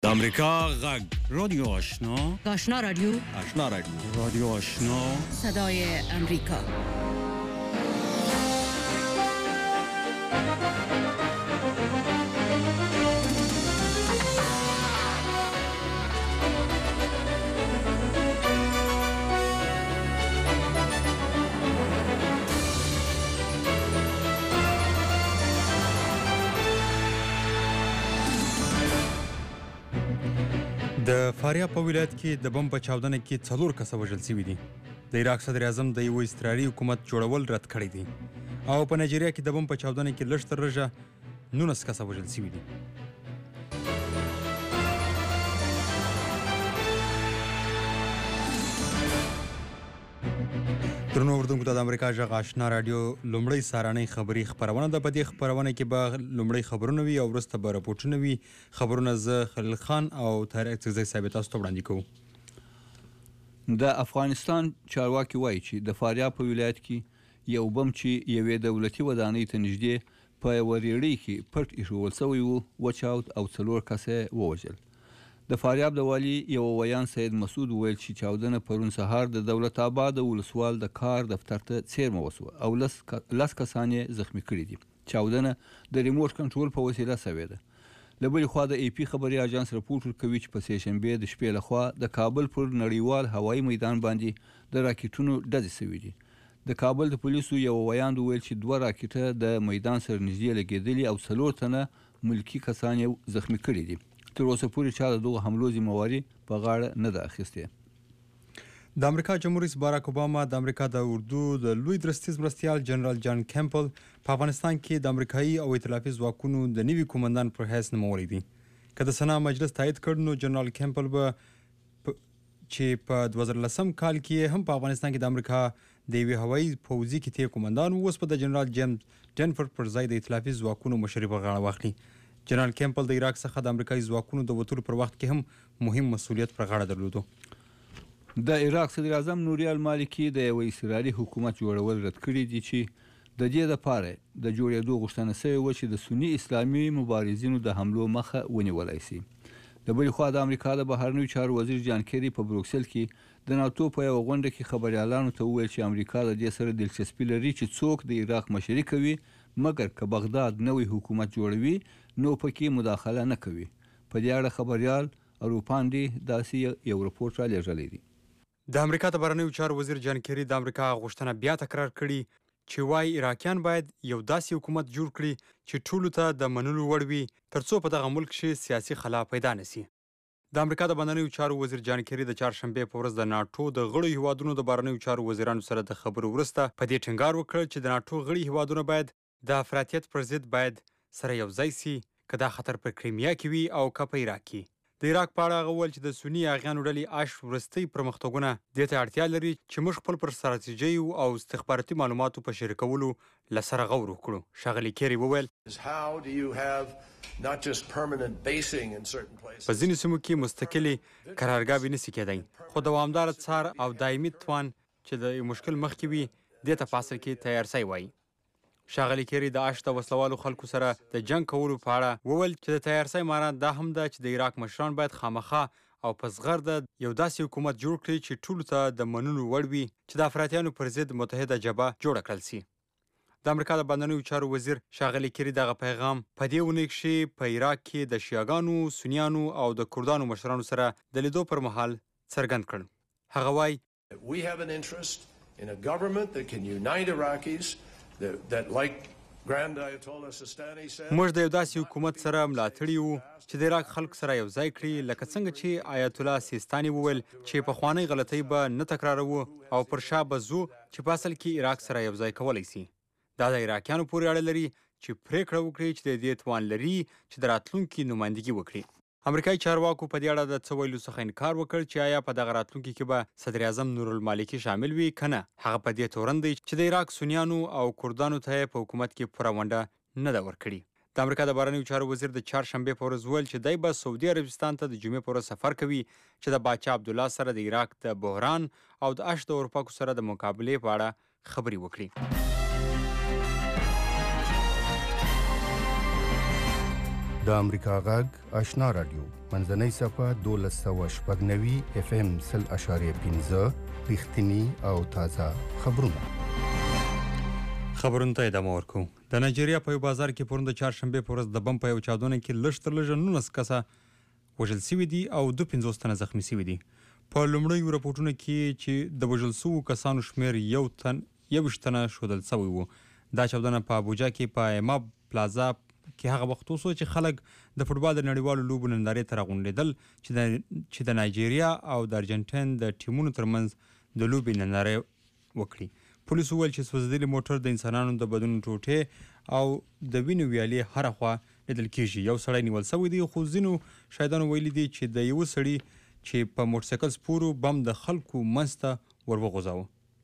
امریکا غږ رادیو آشنا آشنا رادیو رادیو آشنا صدای امریکا. د فاریاب په ولایت کې د بم په چاودنه کې 4 کسه وژل شوي دي. د عراق صدر اعظم د یو استراري حکومت جوړول رد کړی دي او په نایجیریا کې د بم په چاودنه کې لږ تر لږه 19 کسه وژل شوي دي. درنو اردوونکو ته د امریکا غږ آشنا رادیو لومړی سهارنۍ خبري خپرونه ده. په دې خپرونه کې به لومړی خبرونه وي او وروسته به راپورټونه وي. خبرونه زه خلیل خان او طارق تزي صاحب تاسو ته وړاندې کوو. د افغانستان چارواکي وایي چې د فاریاب په ولایت کې یو بم چې یوې دولتي ودانۍ ته نږدې په یوه ریړۍ کې پټ ایښودل شوی و وچاود او 4 کسه ووژل. د فاریاب د والي یو ویان سید مسعود ویل چې چاودنه پرون سهار د دولت آباد ولسوال د کار دفتر ته څیرمه وسوه او لس کسان یې زخمی کړي دي. چاودنه د ریموټ کنټرول په وسیله شوې ده. له بلې خوا د ای پی خبري اژانس راپورټ ورکوي چې په سهشنبه د شپې لخوا د کابل پر نړیوال هوایي میدان باندې د راکټونو ډزې شوي دي. د کابل د پولیسو یو ویان ویل چې 2 راکټه د میدان سره نږدې لګېدلي او 4 تنه ملکی کسان یې زخمی کړي دي. تر اوسه پورې چا د دغو حملو ذمهواري په غاړه نه ده اخیستې. د امریکا جمهور رئیس باراک اوباما د امریکا د اردو د لوی درستیز مرستیال جنرال جان کیمپل په افغانستان کې د امریکایي او ائتلافي ځواکونو د نوي قومندان پر حیث نومولی دی. که د سنا مجلس تایید کړ نو جنرال کیمپل به چې په 2010 کال کې هم په افغانستان کې د امریکا د یوې هوایي پوځي کتې قومندان اوس په د جنرال جیمز ډنفورد پر ځای د ائتلافي ځواکونو مشري په غاړه واخلي. جنرال کیمپل د عراق څخه د امریکایي ځواکونو د وتلو پر وخت کې هم مهم مسؤلیت پر غاړه درلودو. د عراق صدر اعظم نوری المالکی د یو استراري حکومت جوړول رد کړي دي چې د دې لپاره د جوړېدو غوښتنه شوې وه چې د سني اسلامي مبارزینو د حملو مخه ونیولی شي. د بلې خوا د امریکا د بهرنیو چارو وزیر جان کیری په بروکسل کې د ناتو په یوه غونډه کې خبریالانو ته وویل چې امریکا د دې سره دلچسپي لري چې څوک د عراق مشري کوي مګر که بغداد نوی حکومت جوړوي نو پکې مداخله نه کوي. په دې اړه خبریال اروپاندې داسې یو رپورټ را لېږلی دی. د امریکا د بهرنیو چارو وزیر جان کیری د امریکا غوښتنه بیا تکرار کړي چې وايي عراقیان باید یو داسې حکومت جوړ کړي چې ټولو ته د منلو وړ وي ترڅو په دغه ملک کې سیاسي خلا پیدا نشي. د امریکا د بهرنیو چارو وزیر جان کیری د چهارشنبې په ورځ د ناټو د غړو هیوادونو د بهرنیو چارو وزیرانو سره د خبرو وروسته په دې ټینګار وکړ چې د ناټو غړي هیوادونه باید د افراطیت پر ضد باید سره یو ځای سي، که دا خطر پر کریمیا کې وي او که په عراق کې. د عراق په اړه هغه وویل چې د سني اغیانو ډلې وروستي پرمختګونه دې ته اړتیا لري چې موږ خپل پر ستراتیژیو او استخباراتي معلوماتو په شریکولو له سره غور وکړو. ښاغلي کیری وویل په ځینو سیمو کې مستقلې قرارګاهې نشي کېدی، خو دوامداره څار او دایمي توان چې د یو مشکل مخکې وي دې ته په اصل کې تیار شوی وایي. ښاغلي کیری د آش د وسلوالو خلکو سره د جنګ کولو په اړه وویل چې د تیار شوی معنا دا هم ده چې د عراق مشران باید خامخا او په زغرده یو داسې حکومت جوړ کړي چې ټولو ته د منلو وړ وي چې د افراطیانو پر ضد متحده جبهه جوړه کړل شي. د امریکا د بهرنیو چارو وزیر ښاغلي کیری دغه پیغام په دې اونۍ کې په عراق کې د شیعاګانو، سنیانو او د کردانو مشرانو سره د لیدو پر مهال څرګند کړ. هغه وایي We have an interest in a government that can unite Iraqis that like Grand Ayatollah Sistani said موږ د یو داسې حکومت سره ملاتړي وو چې د عراق خلک سره یو ځای کړي، لکه څنګه چې آیت الله سیستاني وویل چې پخوانۍ غلطۍ به نه تکراروو او پر شا به ځو چې په اصل کې عراق سره یو ځای کولی شي. دا د عراقیانو پورې اړه لري چې پریکړه وکړي چې د دې توان لري چې د راتلونکي نمایندګي وکړي. امریکایي چارواکو په دې اړه د څه ویلو څخه انکار وکړ چې آیا په دغه راتلونکي کې به صدر اعظم نور المالکی شامل وي که نه. هغه په دې تورن دی چې د عراق سنیانو او کردانو ته په حکومت کې پوره ونډه نه ده ورکړې. د امریکا د بهرنیو چارو وزیر د چهارشنبې په ورځ ویل چې دی به سعودي عربستان ته د جمعې په ورځ سفر کوي چې د باچا عبدالله سره د عراق د بحران او د آش د اورپاکو سره د مقابلې په اړه خبرې وکړي. د امریکا غږ آشنا رادیو منځنۍ صفحه 1290 اف ام 0.15 رښتینی او تازه خبرونه خبرونه ته ادامه ورکو. د نایجیریا په یو بازار کې پرون د چهارشنبې په ورځ د بم په یو چاودنه کې لږ تر لږه 19 کسه وژل شوي دي او 50 تنه زخمي شوي دي. په لومړیو راپورټونو کې چې د وژل شوو کسانو شمېر 21 تنه ښودل شوی و. دا چاودنه په ابوجا کې په ایما پلازا کې هغه وخت وشوه چې خلک د فوټبال د نړیوالو لوبو نندارې ته راغونډېدل چې د نایجیریا او د ارجنټاین د ټیمونو ترمنځ د لوبې نندارې وکړي. پولیسو وویل چې سوځېدلي موټر د انسانانو د بدن ټوټې او د وینې ویالې هره خوا لیدل کېږي. یو سړی نیول شوی دی، خو ځینو شاهدانو ویلي دي چې د یوه سړي چې په موټرسایکل سپورو بم د خلکو منځ ته ور وغورځاوه.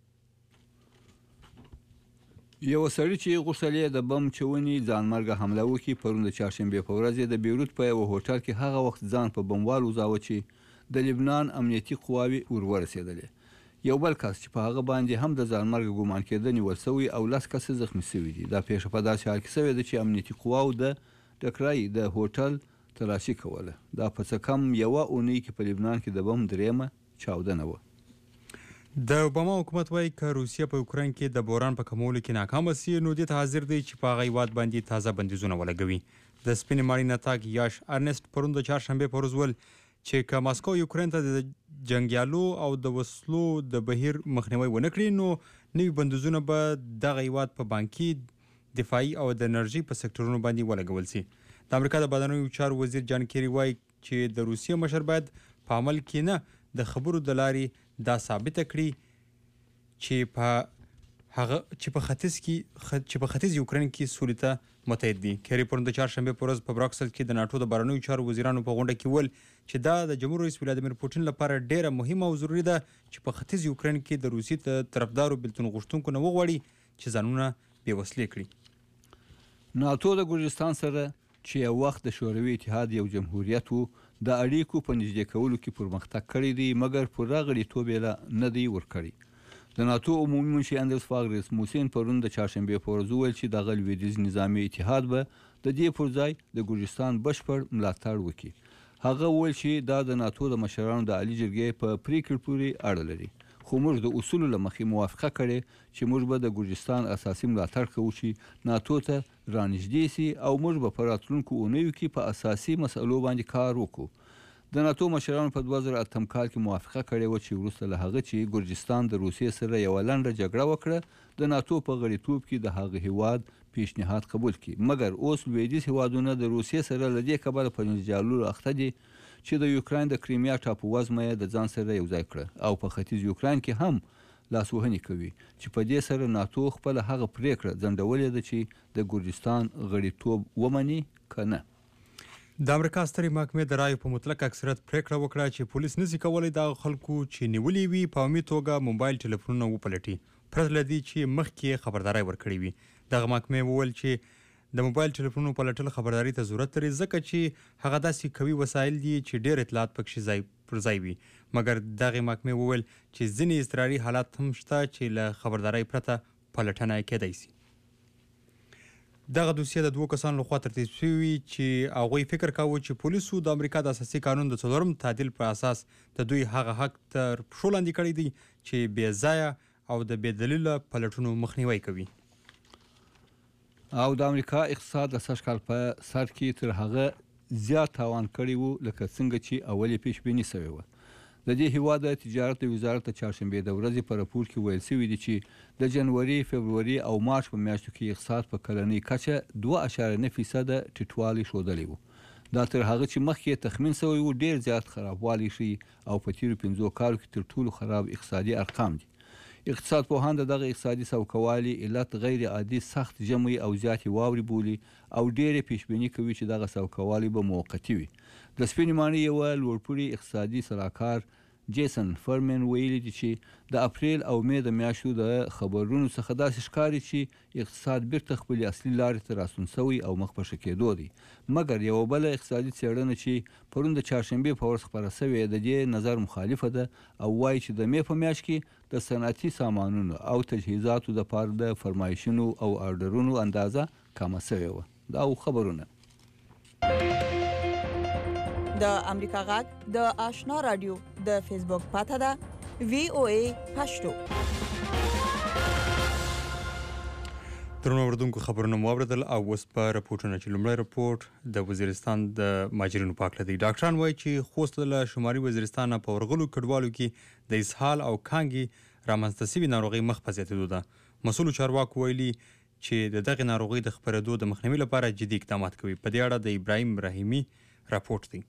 یو سړی چې غوښتل یې د بم چونې ځانمرګه حمله وکړي پرون د چهارشنبې په ورځ د بیروت په یوه هوټل کې هغه وخت ځان په بموال وځاوه چې د لبنان امنیتي قواوې ورورسېدلې. یو بل کس چې په هغه باندې هم د ځانمرګه ګمان کېده نیول شوی او 10 کسه زخمي شوي دي. دا پیښه په داسې حال کې شوې ده چې امنیتي قواو د ټکرای د هوټل تلاشي کوله. دا په څه کم یوه اونۍ کې په لبنان کې د بم درېیمه چاودنه وه. د اوباما حکومت وایي که روسیه په اوکراین کې د بوران په کمولو کې ناکامه سي نو دې ته حاضر دی چې په هغه هیواد باندې تازه بندیزونه ولګوي. د سپینې ماڼۍ نطاق یاش ارنسټ پرون د چهارشنبې په ورځ وویل چې که ماسکو یوکراین ته د جنګیالو او د وسلو د بهیر مخنیوی ونه کړي نو نوي بندیزونه به دغه هیواد په بانکي، دفاعي او د انرژي په سکتورونو باندې ولګول سي. د امریکا د بهرنیو چارو وزیر جان کیری وایي چې د روسیې مشر باید په عمل کې نه د خبرو د لارې دا ثابته کړي چې په ختیځ یوکراین کې سولې ته متحد دي. کیری پرون د چهارشنبې په ورځ په براکسل کې د ناټو د بهرنیو چارو وزیرانو په غونډه کې وویل چې دا د جمهور رئیس ولادیمیر پوټین لپاره ډیره مهمه او ضروري ده چې په ختیځ یوکراین کې د روسیې د طرفدارو بېلتون غوښتونکو نه وغواړي چې ځانونه بېوسلې کړي. ناتو د ګورجستان سره چې یو وخت د شوروي اتحاد یو جمهوریت و د اړیکو په نږدې کولو کې پرمختګ کړی دی، مګر پوره غړیتوب یې نه دی ورکړی. د ناتو عمومي منشي اندرس فاغ رسموسین پرون د چهارشنبې په ورځ وویل چې دغه لویدیځ نظامي اتحاد به د دې پر ځای د ګورجستان بشپړ ملاتړ وکړي. هغه وویل چې دا د ناتو د مشرانو د عالي جرګې په پریکړې پورې اړه لري، خو موږ د اصولو له مخې موافقه کړې چې موږ به د ګورجستان اساسي ملاتړ کوو چې ناتو ته رانږدې سي او موږ به په راتلونکو اونیو کې په اساسي مسئلو باندې کار وکړو. د ناتو مشرانو په 2008 کال کې موافقه کړې وه چې وروسته له هغه چې ګورجستان د روسیې سره یوه لنډه جګړه وکړه د ناتو په غړیتوب کې د هغه هیواد پیشنهاد قبول کړي. مګر اوس لویدیځ هیوادونه د روسیې سره له دې کبله په جنجالونو اخته دي چې د یوکراین د کریمیا ټاپو وزمه یې د ځان سره یوځای کړه او په ختیځ یوکراین کې هم لاسوهنې کوي چې په دې سره ناتو خپله هغه پریکړه ځنډولې ده چې د ګورجستان غړیتوب ومني که نه. د امریکا سترې محکمې د رایو په مطلق اکثریت پریکړه وکړه چې پولیس نشي کولی د خلکو چې نیولي وي په عمومي توګه موبایل ټلیفونونه وپلټي پرته له دې چې مخکې خبرداری ورکړې وي. دغه محکمې وویل چې د موبایل ټلیفونونو پلټل خبرداری ته ضرورت لري ځکه چې هغه داسې قوي وسایل دي چې ډېر اطلاعات پکې پر ځای وي. مګر دغه محکمې وویل چې ځینې اضطراري حالات هم شته چې له خبرداری پرته پلټنه کېدای شي. دغه دوسیه د دوه کسانو لخوا ترتیب شوي چې هغوی فکر کاوه چې پولیسو د امریکا د اساسي قانون د 4م تعدیل په اساس د دوی هغه حق تر پښو لاندې کړی دی چې بې ځایه او د بې دلیله پلټونو مخنیوی کوي. او د امریکا اقتصاد د سږ کال په سر کې تر هغه زیات تاوان کړی و لکه څنګه چې اولې پیشبیني شوې وه. د دې هیواد د تجارت وزارت د چهارشنبې د ورځې په راپور کې ویل شوي دي چې د جنوري، فبروري او مارچ په میاشتو کې اقتصاد په کلنۍ کچه 2.9% ټیټوالی ښودلی و. دا تر هغه چې مخکې تخمین شوی و ډېر زیات خرابوالی ښیي او په تیرو 5 کالو کې تر ټولو خراب اقتصادي ارقام دي. اقتصاد پوهان د دغه اقتصادي سوکوالي علت غیر عادي سخت ژمی او زیاتې واورې بولي او ډېرې پیشبیني کوي چې دغه سوکوالي به موقتي وي. د سپینې ماڼۍ یوه لوړپوړي اقتصادي سلاکار جیسن فرمن ویلي دي چې د اپریل او مې د میاشتو د خبرونو څخه داسې ښکاري چې اقتصاد بیرته خپلې اصلي لارې ته راستون شوی او مخ په ښه کېدو دی. مګر یوه بله اقتصادي څېړنه چې پرون د چهارشنبې په ورځ خپره شوې د دې نظر مخالفه ده او وایي چې د مې په میاشت کې د صنعتي سامانونو او تجهیزاتو دپاره د فرمایشونو او آرډرونو اندازه کمه شوې وه. دا خبرونه د امریکا غږ د آشنا رادیو د فیسبوک پاته ده VOA پښتو. درنو اوریدونکو خبرونه مو اوریدل او اوس په راپورټونه چې لومړی راپورټ د وزیرستان د ماجرینو په اړه دی. ډاکټران وایي چې خوست له شمالي وزیرستان په ورغلو کډوالو کې د اسهال او کانګې رامنځته شوې ناروغۍ مخ په زیاتېدو ده. مسؤلو چارواکو ویلي چې د دغې ناروغۍ د خپرېدو د مخنیوي لپاره جدي اقدامات کوي. په دې اړه د ابراهیم رحیمي راپورټ دی.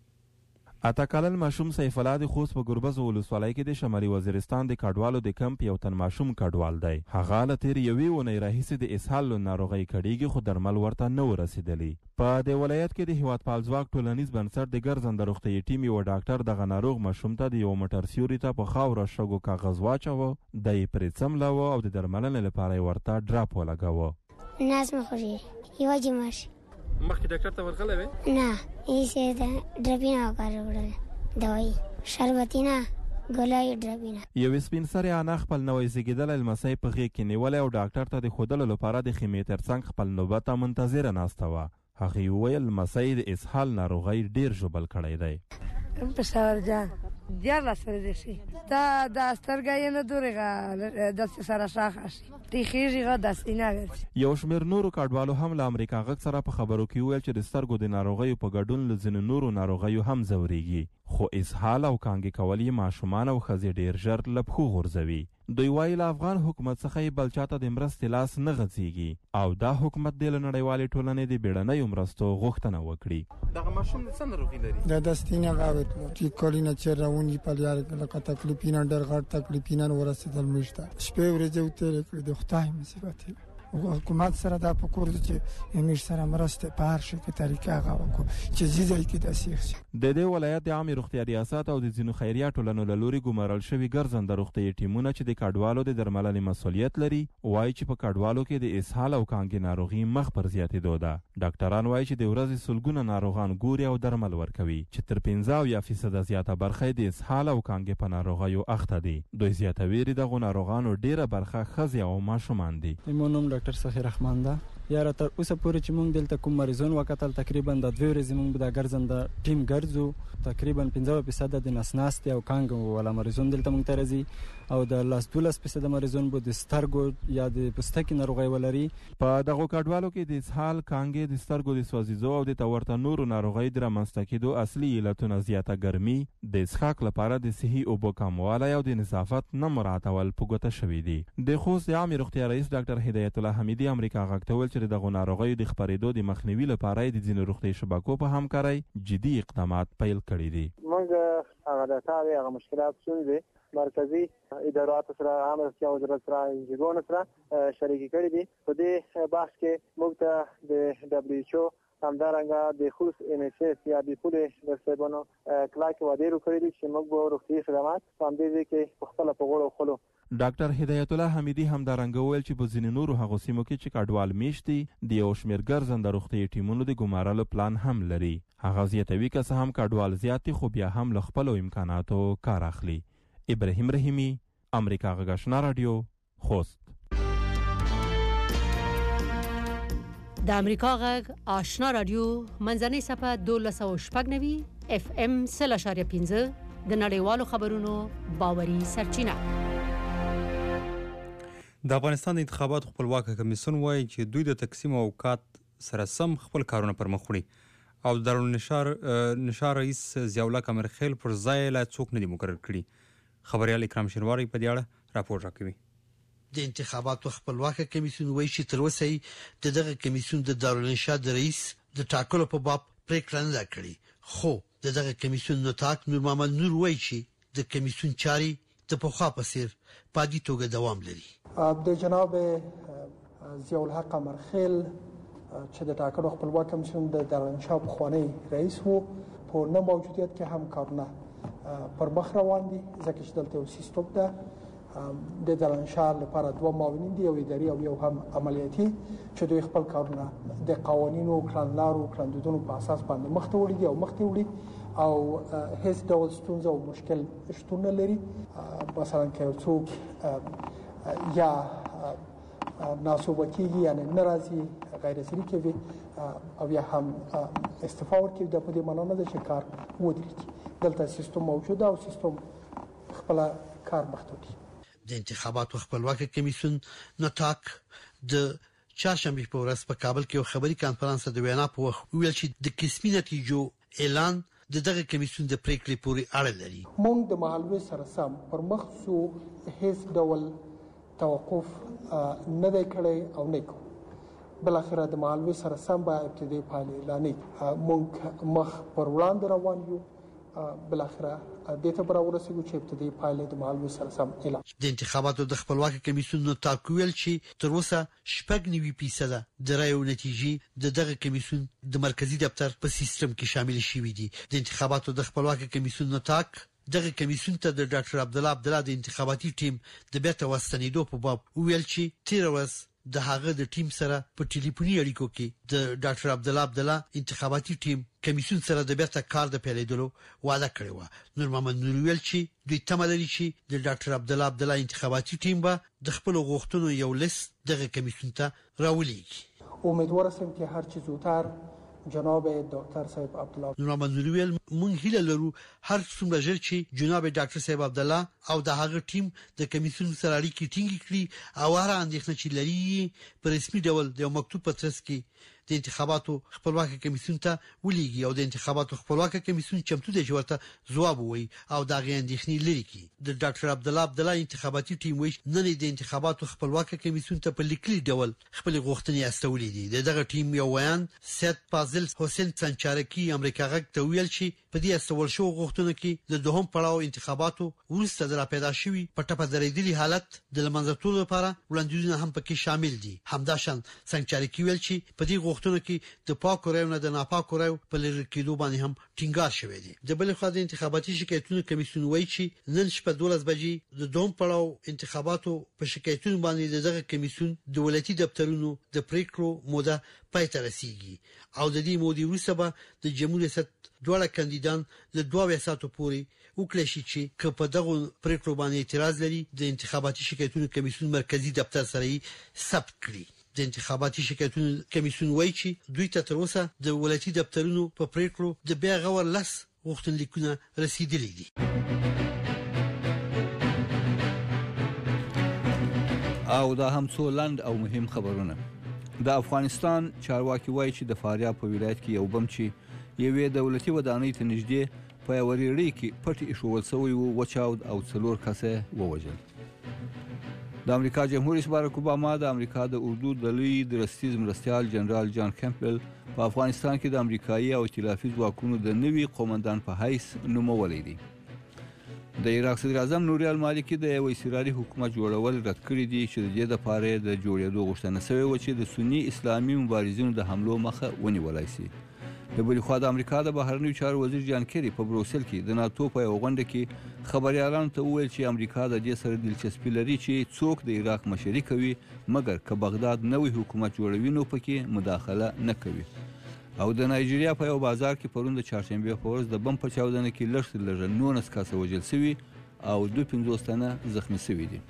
اته کلن ماشوم سیف الله د خوست په ګربز ولسوالۍ کې د شمالي وزیرستان د کډوالو د کمپ یو تن ماشوم کډوال دی. هغه له تیر یوې اونۍ راهیسې د اسهال ناروغۍ کړیږي خو درمل ورته نه ورسېدلی. په دې ولایت کې د هیوادپال ځواک ټولنیز بنسټ د ګرځنده روغتیايي ټیم یو ډاکټر دغه ناروغ ماشوم ته د یو موټر سیوري ته په خاوره شګو کاغذ واچوه، دی یې پرې څملاوه او د درملنې لپاره یې ورته ډراپ ولګاوه. ناز مې خوري یوازې ماشي مخکې ډاکټر ته ورغلی وې؟ نه هېڅ د ډرپینه وکړه وړله دوایي شربتینه ګولۍ ډرپینه. یوې سپین سرې انا خپل نوی زیږېدلی لمسی په غېږ کې نیولی او ډاکټر ته د ښودلو لپاره د خیمې تر څنګ خپل نوبت ته منتظره ناسته وه. هغې وویل لمسی د اسهال ناروغۍ ډېر ژوبل کړی دی. پشاور جان 14 ورځې شي تا دا سترګه یې نه دورېږه داسې سره شاخه شي تیخېږي داسې نه ګرځي. یو شمېر نورو کډوالو هم له امریکا غږ سره په خبرو کې وویل چې د سترګو د ناروغیو په ګډون له ځینو نورو ناروغیو هم ځورېږي، خو اسهال او کانګې کول یې ماشومان او ښځې ډېر ژر له پښو غورځوي. دوی وایي له افغان حکومت څخه یې بل چاته د مرستې لاس نه غځېږي او دا حکومت دې له نړیوالې ټولنې د بیړنیو مرستو غوښتنه وکړي. دغه ماشوم څه ناروغي لري؟ د دستینه غاوت چې کلینه چې راونی په لار لکه تکلیفینه ډېر غټ تکلیفینه ورسېدل مشته شپې ورځې وترې کړې د خدای مصیبت حکومت سره دا په کور چې امیر سره مرسته په هر شي کې طریقه هغه وکړو چې ځای کې داسې شي. د دې ولایت د عامې روغتیا ریاست او د ځینو خیریه ټولنو له لوري ګمارل شوي ګرځنده روغتیايي ټیمونه چې د کډوالو د درملنې مسؤلیت لري وایي چې په کډوالو کې د اسهال او کانګې ناروغي مخ پر زیاتېدو ده. ډاکټران وایي چې د ورځې سلګونه ناروغان ګوري او درمل ورکوي چې تر 50% زیاته برخه د اسهال او کانګې په ناروغیو اخته دي. دوی زیاتوي دغو ناروغانو ډیره برخه ښځې او ماشومان دي. ډاکټر سخیر رحمان ده. یاره تر اوسه پورې چې موږ دلته کوم مریضون وکتل تقریبا د 2 ورځې موږ د ګرځنده ټیم ګرځو تقریبا 15% د نسناستي او کانګ ولا مریضون دلته موږ ته راځي او د 12% مریضون به د سترګو یا د پوستکي ناروغي ولري. په دغه کډوالو کې د اسهال کانګې د سترګو د سوځېدو او د تورته نورو ناروغي د رامنځته کېدو اصلي علتونه زیاته ګرمي، د اسحاق لپاره د صحي اوبو کموالی او د نظافت نه مراعاتول په ګوته شوي دي. د خوست د عامې روغتیا رئیس ډاکټر هدایت الله حمیدي امریکا غږ ته وویل چې د دغو ناروغیو د خپرېدو د مخنیوي لپاره د ځینو روغتیايي شبکو په همکارۍ جدي اقدامات پیل کړي دي. موږ هغه د تاوی هغه مشکلات څه دي مرکزی ادارات سره عامه روغتیا وزارت سره انجګون سره شریک کړي دي. په دې بحث کې موږ ته د WHO همدارنګه د خوست NHS یا د پولیس د سیبونو کلاک وادي کړی دي چې موږ به روغتیايي خدمات په دې کې خپل په غوړو خلو. ډاکټر هدایت الله حمیدي همدارنګه وویل چې په ځینې نورو هغو سیمو کې چې کډوال میشت دي د یو شمېر ګرځنده روغتیايي ټیمونو د ګمارلو پلان هم لري. هغه زیاتوي که څه هم کډوال زیات دي خو بیا هم له خپلو امکاناتو کار اخلي. ابراهیم رحیمي، امریکا غږ آشنا رادیو، خوست. د امریکا غږ آشنا رادیو منځنۍ صفحه 1290 FM 0.5 د نړیوالو خبرونو باوري سرچینه. د افغانستان د انتخاباتو خپلواک کمیسیون وایي چې دوی د تقسیم اوقات سره سم خپل کارونه پر مخ وړي او دارالنشار رئیس ضیاءالله قمرخیل پر ځای لا څوک نه دي مقرر کړي. خبريال اکرام شینواری په دې اړه راپور راکوي. د انتخاباتو خپلواک کمیسیون وایي چې تر اوسه د دغه کمیسیون د دارالنشار د رئیس د ټاکلو په باب پریکړه نه کړې، خو د دغه کمیسیون نوتاک نور محمد نور وایي چې د کمیسیون چاري د پخوا په څیر په عادي توګه دوام لري. د جناب ضیاءالله قمرخیل چې د ټاکلو خپلواک کمیسیون د دارالنشار پخوانی رئیس وو په نه موجودیت کې هم کارونه پر مخ روان دي، ځکه چې دلته یو سیستم ده. د دارالنشار لپاره 2 معاونین دي، یو اداري او یو هم عملیاتي، چې دوی خپل کارونه د قوانینو کړنلارو کړندودونو په اساس باندې مخته وړي دي او مخته وړي او هیڅ ډول ستونزه او مشکل شتون نه لري. مثلا که څوک یا ناسوبه کېږي یعنې نه راځي غیر حاضري کوي او یا هم استعفا ورکوي دا په دې معنا نه ده چې کار ودرېږي دلته سیستم موجوده او سیستم خپل کار مخته وړي د انتخاباتو خپلواکه کمیسیون نتاک د چهارشنبې په ورځ په کابل کې یو خبري کانفرنس د وینا په وخت ویل چې د قسمي نتیجو اعلان د دغه کمیسیون د پریکړې پورې اړه لري موږ د مهالوي سره سم پر مخ سو هیڅ ډول توقف نه دی کړی او نه کوو بل اخره د مهالوي سره سم به ابتدایي پایلې اعلانې موږ مخ پر وړاندې روان یو بل اخره د ته پر ورسېږو چې ابتدایي پایلې د مهالوي سره سم اعلان د انتخاباتو د خپلواکه کمیسیون نتاک ویل چې تر اوسه 90% د رایو نتیجې د دغه کمیسیون د مرکزی دفتر په سیستم کې شامل شوې دي د انتخاباتو د خپلواکه کمیسیون نتاک دغه کمیسیون ته د ډاکټر عبدالله د انتخاباتي ټیم د بیرته واستنېدو په باب ویل چې تیر ورځ د هغه د ټیم سره په ټلیفوني اړیکو کې د ډاکټر عبدالله انتخاباتي ټیم کمیسیون سره د بیرته کار د پیلېدلو وعده کړې و نور محمد نور ویل چې دوی تمه لري چې د ډاکټر عبدالله انتخاباتي ټیم به د خپل غوښتنو یو لیست دغه کمیسیون ته راولېږي امیدوار یم چې هر چیز زودتر جناب دکتر صاحب عبدالله نور محمد نور ویل مونږ هیله لرو هر څومره ژر چې جناب ډاکټر صاحب عبدالله او د هغه ټیم د کمیسیون سره اړیکې ټینګې کړي او هر اندېښنه چې لري په رسمي ډول د مکتوب په ترڅ کې د انتخاباتو خپلواکه کمیسیون ته ولېږي او د انتخاباتو خپلواکه کمیسیون چمتو دی چې ورته ځواب ووایي او دا غي اندېښنې لري کی د ډاکټر عبدالله انتخاباتي ټیم وایي نن د انتخاباتو خپلواکه کمیسیون ته په لیکلي ډول خپل غوښتنې استولې دي دغه ټیم یو ویان سید فاضل حسین سنچارکی امریکا غږ ته ویل چې په دې استول شو غوښتنه کې د دوهم پړاو انتخاباتو وروسته د پیدا شوی پټه درېدلي حالت د لمنځتولو لپاره وړاندیزونه هم پکې شامل دي همداشان سنچارکی ویل چې په دې غوښتنه کې د پاکو رایو نه د ناپاکو رایو په لری کېدو باندې هم ټینګار شوی دی د بل خو د انتخاباتي شکایتونو کمیسیون وایي چې نن شپه 12 بجې د دوم پړاو انتخاباتو په شکایتونو باندې دغه کمیسیون د ولایتي دفترونو د پریکړو موده پای ته رسیږي او د دې مودې وروسته به د جمهوریت ریاست دواړه کاندیدان له 2 ساعتو پورې وکړي چې په دغه پریکړو باندې اعتراض لري د انتخاباتي شکایتونو کمیسیون مرکزی دفتر سره ثبت کړي د انتخاباتي شکایتونو کمیسیون وایي چې دوی ته تر اوسه د ولایتي دفترونو په پریکړو د بیا غور لس غوښتنلیکونه رسیدلي دي او دا هم څو لنډ او مهم خبرونه د افغانستان چارواکي وایي چې د فاریاب په ولایت کې یو بم چې یوې دولتي ودانۍ ته نږدې په یوه ریړۍ کې پټ ایښودل شوی و وچاود او 4 کسه ووژل د امریکا جمهور رئیس باراک اوباما د امریکا د اردو د لوی درستیز مرستیال جنرال جان کیمپبل په افغانستان کې د امریکایي او ائتلافي ځواکونو د نوي قومندان په حیث نومولی دی د عراق صدر اعظم نوری المالکی د یو اسرائیلي حکومت جوړول رد کړی دی چې د دې لپاره د جوړېدو غوښتنه شوې و چې د سنی اسلامي مبارزینو د حملو مخه ونیولای شي د بل خوا د امریکا د بهرنیو چارو وزیر جان کیری په بروسل کې د ناتو په یو غونډه کې خبريالانو ته وویل چې امریکا د دې سره دلچسپي لري چې څوک د عراق مشري کوي مګر که بغداد نوې حکومت جوړوي نو پکې مداخله نه کوي او د نایجیریا په یو بازار کې پرون د چهارشنبه په ورځ د بم په چاودنه کې لږ 19 کسه وژل شوي او 250 تنه زخمی شوي دي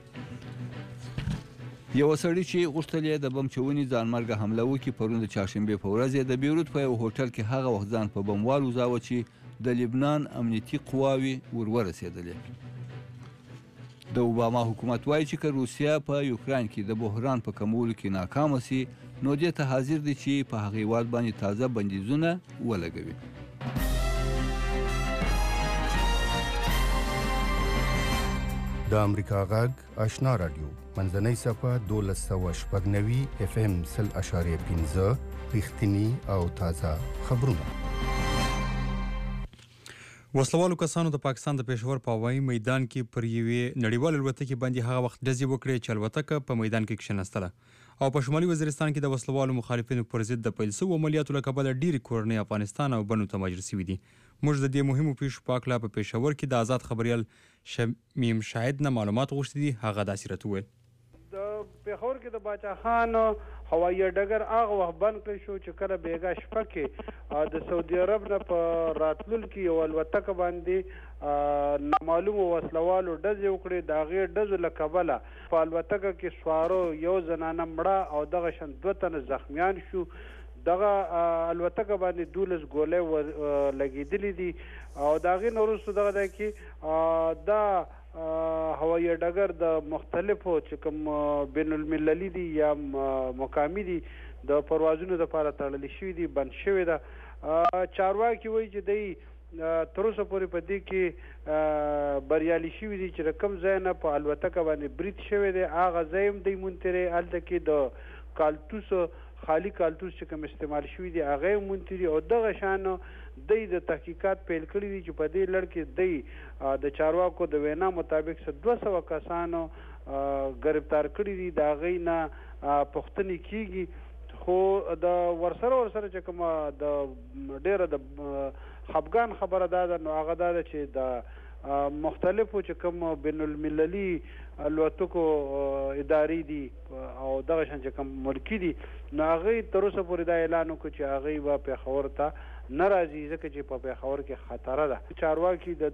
یو سړی چې غوښتل یې د بم چونی ځانمرګه حمله وکړي پرون د چهارشنبه په ورځ د بیروت په یو هوټل کې هغه وخت ځان په بموال وزاوه چې د لبنان امنیتي قواوی ورسېدلې د اوباما حکومت وایي چې روسیا په یوکرين کې د بحران په کمولو کې ناکام شي نو دې ته حاضر دي چې په هغه هیواد باندې تازه بندیزونه ولګوي د امریکا غږ آشنا رادیو منځنۍ صفه 1290 اف ام 0.15 رښتینی او تازه خبرونه وسلوالو کسانو د پاکستان د پېښور په هوایي میدان کې پر یوې نړیوال الوتکې باندې هغه وخت ډزې وکړې چې الوتکه په میدان کې کښېنستله او په شمالي وزیرستان کې د وسلوالو مخالفینو پر ضد د پیل شویو عملیاتو له کبله ډېرې کورنۍ افغانستان او بنو ته مهاجر شوي دي موږ د دې مهمو پیښو په اړه په پېښور کې د آزاد خبریال شمیم شاهد نه معلومات غوښتي دي هغه داسې راته وویل د پېښور کې د باچا خان هوایي ډګر هغه وخت بند کړی شو چې کله بیګا شپه کې د سعودي عرب نه په راتلونکي یو الوتکه باندې نامعلومو وسلوالو ډزې وکړې. د هغې ډزو له کبله په الوتکه کې سوارو یو زنانه مړه او دغه شان 2 تنه زخمیان شو. دغه الوتکه باندې 12 ګولۍ لګېدلې دي او د هغې نه وروسته دغه دی کې دا هوایي ډګر د مختلفو چې کوم بین المللي دي یا مقامي دي د پروازونو دپاره تړلی شوي دي، بند شوې ده. چارواکي وایي چې دی تر اوسه پورې په دې کې بریالي شوي دي چې د کوم ځای نه په الوتکه باندې برید شوی دی هغه ځای هم دی مونترې، هلته کې د کالتوس خالی کالتوس چې کوم استعمال شوي دي هغه یې مونتري او دغه شان دی د تحقیقات پیل کړي دي چې په دې لړ کې دی د چارواکو د وینا مطابق 200 کسانو گرفتار کړي دي. د هغې نه پوښتنې کیږي، خو د ورسره چې کومه د ډیره د خفګان خبره دا ده نو هغه دا ده چې د مختلفو چې کوم بین المللي الوتکو ادارې دي او دغه شان چې کوم ملکي دي نو هغې تر اوسه پورې دا اعلان وکړو چې هغې به پېښور ته نه راځي ځکه چې په پېښور کې خطره ده. چارواکي د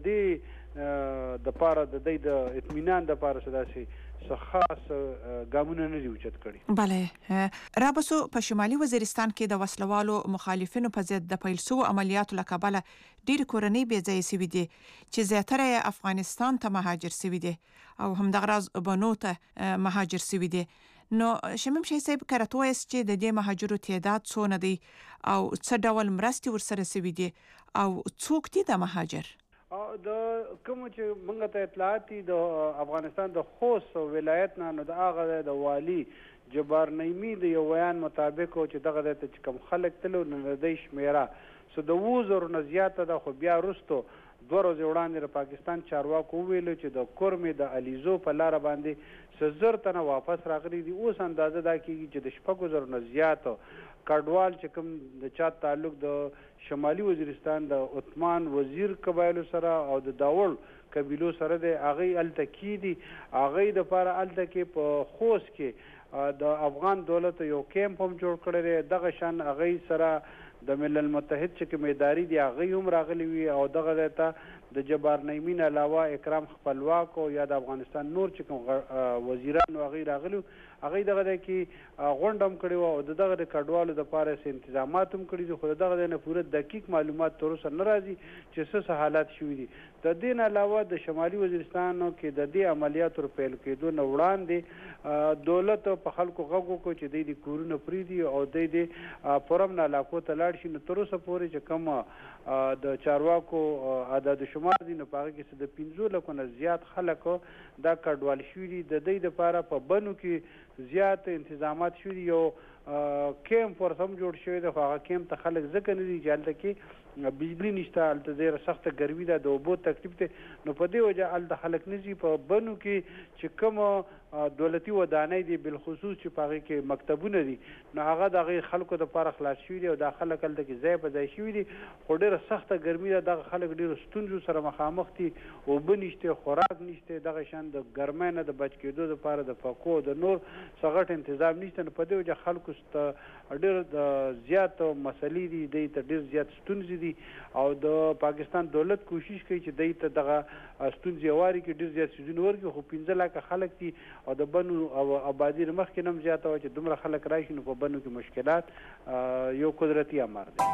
دې دپاره د دوی د اطمینان دپاره څه داسې خاص ګامونه نه دي اوچت کړي. بله رابسو په شمالي وزیرستان کې د وسلوالو مخالفینو په ضد د پیل سوو عملیاتو له کبله ډېرې کورنۍ بې ځایه سوي دي چې زیاتره یې افغانستان ته مهاجر سوي دي او همدغه راز بنو ته مهاجر سوي دي. نو شمیم شاه صاحب که راته ووایاست چې د دې مهاجرو تعداد څونه دی او څه ډول مرستې ورسره سوي دي او څوک دي د مهاجر؟ د کوم چې موږ ته اطلاعات دي د افغانستان د خوست ولایت نه نو د هغه د والي جبار نعیمي د یو بیان مطابق چې دغه ځای ته چې کوم خلک تللي نو د دوی شمېره د 20,000 نه زیاته ده. خو بیا وروستو 2 ورځې وړاندې د پاکستان چارواکو وویلو چې د کورمې د الیزو په لاره باندې 1000 تنه واپس راغلي دي. اوس اندازه دا کېږي چې د 6,000 نه زیات کډوال چې کوم د چا تعلق د شمالي وزیرستان د عثمان وزیر قبایلو سره او د داول قبیلو سره دی هغې هلته کې دي. هغې دپاره هلته کې په خوست کې د افغان دولت یو کیمپ هم جوړ کړی دی. دغه شان هغې سره د ملل متحد چې کوم ادارې دي هغې هم راغلي وي او دغه ځای ته د جبار نعیمي نه علاوه اکرام خپلواک او یا د افغانستان نور چې کوم وزیران هغې راغلي هغې دغه ځای کې غونډه هم کړې وه او د دغه د کډوالو دپاره څه انتظامات هم کړي دي. خو د دغه ځای نه پوره دقیق معلومات تر اوسه نه راځي چې څه حالات شوي دي. د دې نه علاوه د شمالي وزیرستان کې د دې عملیاتو پیل کېدو نه وړاندې دولت په خلکو غږ وکړو چې دوی د کورونه پرېږدي او دوی د پرمن علاقو ته لاړ شي. نو تر اوسه پورې چې کوم د چارواکو عدد شمار دي نو په هغه کې د 15 لکو نه زیات خلک دا کډوال شوي دي. د دوی دپاره په بنو کې زیات انتظامات شوي دي. یو کیمپ ورته هم جوړ شوی دی خو هغه کیمپ ته خلک ځکه نه دي چې هلته کې بجلی نشته، هلته ډېره سخته ګرمي ده، د اوبو تکلیف دی. نو په دې وجه هلته خلک نه ځي. په بنو کې چې کوم دولتي ودانۍ دي بالخصوص چې په هغې کې مکتبونه دي نو هغه د هغې خلکو دپاره خلاص شوي دي او دا خلک هلته کې ځای په ځای شوي دي. خو ډېره سخته ګرمي ده، دغه خلک ډېرو ستونزو سره مخامخ دي، اوبه نشته، خوراک نشته، دغه شان د ګرمۍ نه د بچ کېدو دپاره د پکو د نور څه غټ انتظام نشته. نو په دې وجه خلکو ډېر زیات مسلې دي، دوی ته ډېر زیات ستونزې دي او د پاکستان دولت کوشش کوي چې دوی ته دغه ستونزې هواري کړي، ډېر زیات څیزونه ورکړي. خو 15 لکه خلک دي او د بنو او آبادي نه مخکې نه هم زیاته وه چې دومره خلک راشي نو په بنو کې مشکلات یو قدرتي امر دی.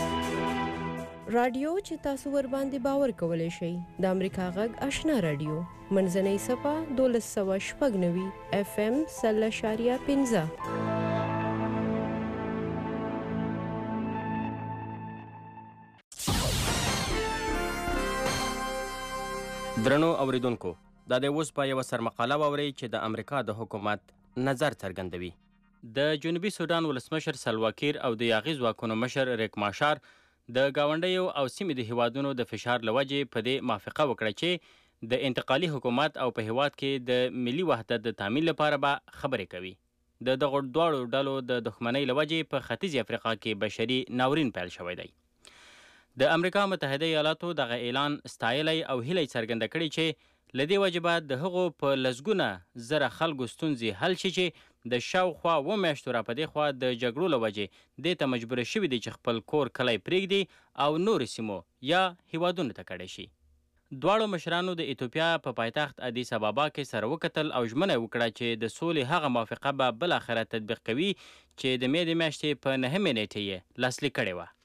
رادیو چې تاسو ور باندې باور کولی شئ د امریکا غږ آشنا رادیو منځنۍ صفه 1296 FM 0.15. درنو اوریدونکو دا د اوس په یو سرمقاله واورئ چې د امریکا د حکومت نظر څرګندوي. د جنوبي سودان ولسمشر سلواکیر او د یاغي ځواکونو مشر ریک ماشار د گاونډیو او سیمې د هیوادونو د فشار لوجې په دې موافقه وکړه چې د انتقالي حکومت او په هیواد کې د ملي وحدت د تامین لپاره به خبرې کوي. د دغو دواړو ډلو د دښمنۍ لوجې په ختیځ افریقا کې بشري ناورین پیل شوی دی. د امریکا متحده ایالاتو دغه اعلان ستایلی او هیله څرګنده کړې چې له دې وجې به د هغو په لسګونه زره خلکو ستونزې حل شي چې د شاوخوا 7 میاشتو را په دې خوا د جګړو له وجې دې ته مجبوره شوي دي چې خپل کور کلی پرېږدي او نورو سیمو یا هیوادونو ته کډه شي. دواړو مشرانو د ایتوپیا په پایتخت ادیس ابابا کې سره وکتل او ژمنه وکړه چې د سولې هغه موافقه به بالاخره تطبیق کوي چې د مې د میاشتې په 9مې نیټې یې لاسلیک کړې وه.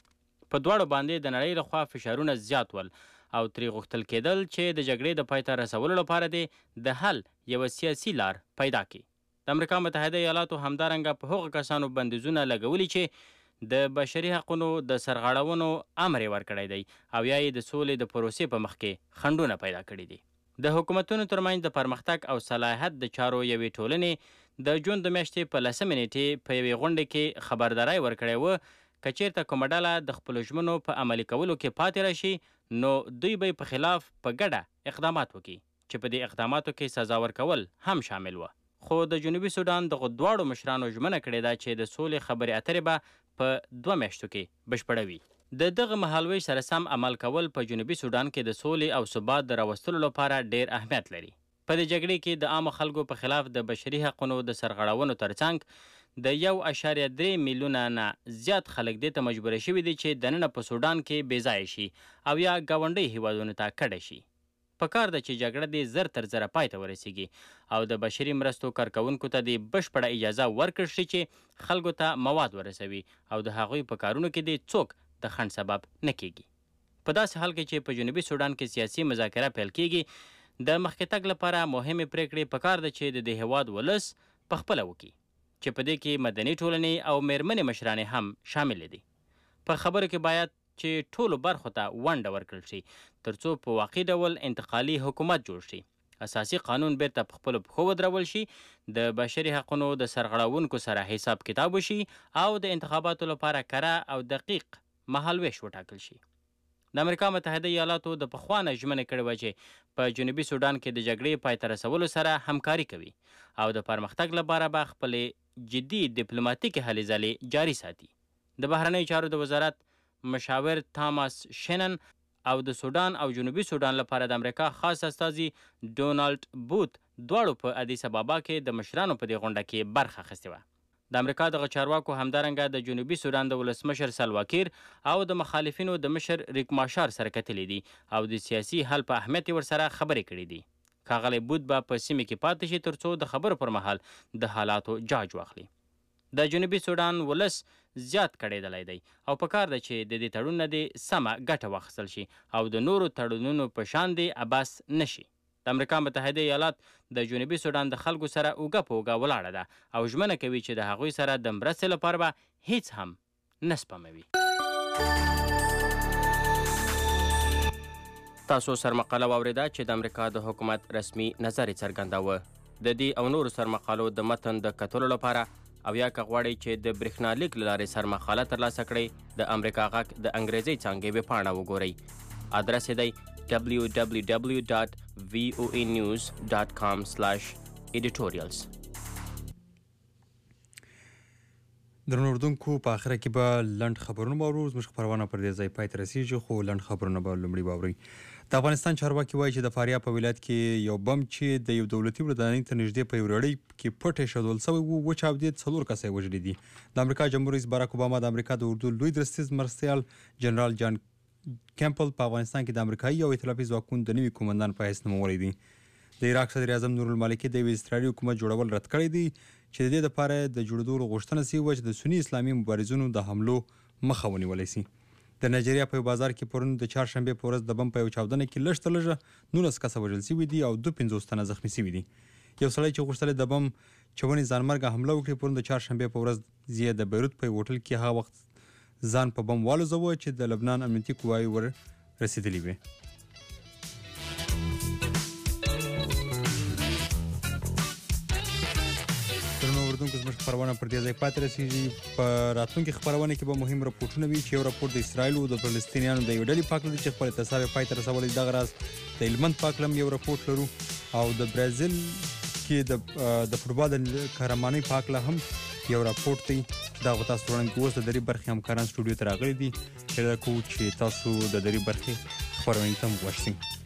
په دواړو باندې د نړۍ لخوا فشارونه زیات ول او ترې غوښتل کېدل چې د جګړې د پای ته رسولو لپاره د حل یوه سیاسي لار پیدا کړي. د امریکا متحده ایالاتو همدارنګه په هغو کسانو بندیزونه لګولي چې د بشري حقونو د سرغړونو امر یې ورکړی دی او یا یې د سولې د پروسې په مخ کې خنډونه پیدا کړي دي. د حکومتونو ترمنځ د پرمختګ او صلاحیت د چارو یوې ټولنې د جون د میاشتې په 10مې نیټې په یوې غونډې کې خبرداری ورکړی و که چیرته کومه ډله د خپلو ژمنو په عملي کولو کې پاتې راشي نو دوی به په خلاف په ګډه اقدامات وکړي چې په دې اقداماتو کې سزا ورکول هم شامل و. خو د جنوبي سودان دغه دواړو مشرانو ژمنه کړې ده چې د سولې خبرې اترې به په 2 میاشتو کې بشپړوي. د دغه مهالوي سره سم عمل کول په جنوبي سودان کې د سولې او ثبات د راوستلو لپاره ډیر اهمیت لري. په دې جګړې کې د عامو خلکو په خلاف د بشري حقونو د سرغړونو ترڅنګ د 1.3 میلیونه نه زیات خلک دې ته مجبور شوي دي چې دننه په سودان کې بې ځایه شي او یا ګاونډي هیوادونو ته کډه شي. په کار ده چې جګړه دې زر تر زره پای ته ورسیږي او د بشري مرستو کارکوونکو ته دې بشپړه اجازه ورکړل شي چې خلکو ته مواد ورسوي او د هغوی په کارونو کې دې څوک د خنډ سبب نه کیږي. په داسې حال کې چې په جنوبي سودان کې سیاسي مذاکره پیل کیږي د مخکې تګ لپاره مهمې پریکړې په کار ده چې د دې هیواد ولس په خپله وکړي چې په دې کې مدني ټولنې او میرمنې مشرانې هم شامل دي. په خبرو کې باید چې ټولو برخو ته ونډه ورکړل شي ترڅو په واقعي ډول انتقالي حکومت جوړ شي، اساسي قانون بیرته په خپلو پښو ودرول شي، د بشري حقونو د سرغړونکو سره حساب کتاب وشي او د انتخاباتو لپاره کره او دقیق مهالویش وټاکل شي. د امریکا متحده ایالاتو د پخوانه ژمنه کړې وه چې په جنوبي سودان کې د جګړې پای ته رسولو سره همکاري کوي او د پرمختګ لپاره به خپلې جدي ډیپلوماتیکې هلې ځلې جاري ساتي. د بهرنیو چارو د وزارت مشاور تاماس شینن او د سودان او جنوبي سودان لپاره د امریکا خاص استازي ډونالډ بوت دواړو په ادیس ابابا کې د مشرانو په دې غونډه کې برخه اخیستې وه. د امریکا دغه چارواکو همدارنګه د جنوبي سودان د ولسمشر سلواکیر او د مخالفینو د مشر ریک ماشار سره کتلي دي او د سیاسي حل په اهمیت ورسره خبرې کړي دي. ښاغلی بوت به په سیمه کې پاتې شي ترڅو د خبرو پر مهال د حالاتو جاج واخلي. د جنوبي سودان ولس زیات کړېدلی دی او په کار ده چې د دې تړون نه دې سمه ګټه واخیستل شي او د نورو تړونونو په شان دې عباس نشي. د امریکا متحده ایالات د جنوبي سودان د خلکو سره اوږه په اوږه ولاړه ده او ژمنه کوي چې د هغوی سره د مرستې لپاره به هیڅ هم نه سپموي. تاسو سرمقاله واورېده چې د امریکا د حکومت رسمي نظر یې څرګنداوه. د دې او نورو سرمقالو د متن د کتلو لپاره او یا که غواړئ چې د برېښنالیک له لارې سرمقاله ترلاسه کړئ د امریکا غږ د انګریزۍ څانګې ویبپاڼه وګورئ. ادرس یې دی www.voanews.com/editorials. درنو اردوونکو په آخره کې به لنډ خبرونه واورو. زموږ خپرونه پر دې ځای پای ته رسیږي خو لنډ خبرونه به لومړی واورئ. د افغانستان چارواکي وایي چې د فاریاب په ولایت کې یو بم چې د یو دولتي ودانۍ ته نږدې په یو رړۍ کې پټ ایښودل شوی و وچاودېد، 4 کسه یې وژلي دي. د امریکا جمهور رئیس باراک اوباما د امریکا د اردو لوی درستیز مرستیال جنرال جان کیمپل په افغانستان کې د امریکایي او ائتلافي ځواکونو د نوي قومندان په حیث نومولی دی. د عراق صدر اعظم نورالمالکي د یوې اضطراري حکومت جوړول رد کړی دی چې د دې لپاره د جوړېدو غوښتنه شوې وه چې د سني اسلامي مبارزینو د حملو مخه ونیولی شي. د نایجیریا په یو بازار کې پرون د چهارشنبې په ورځ د بم په یو چاودنه کې لږ تر لږه 19 کسه وژل شوي دي او 52 تنه زخمي شوي دي. یو سړی چې غوښتل د بم چونې ځانمرګه حمله وکړي پرون د چهارشنبې په ورځ یې د بیروت په یو هوټل کې هغه وخت ځان په بم والوځوه چې د لبنان امنیتي قواوې ور رسېدلې وې. اردوونکو زموږ خپرونه پر دې ځای پاتې رسېږي. په راتلونکي خپرونه کې به مهم راپورټونه وي چې یو راپورټ د اسرایلو د فلسطینیانو د یوې ډلې پاک لري چې خپل اعتصاب یې پای ته رسولی. دغه راز د هلمند پاک لم یو راپورټ لرو او د برازیل کې د فوټبال د قهرمانۍ پاک له هم یو راپورټ دی. دغه تاسو وړاندې اوس د درې برخې همکاران سټوډیو ته راغلي دي چې تاسو د درې برخې خپرونې ته هم وښیم.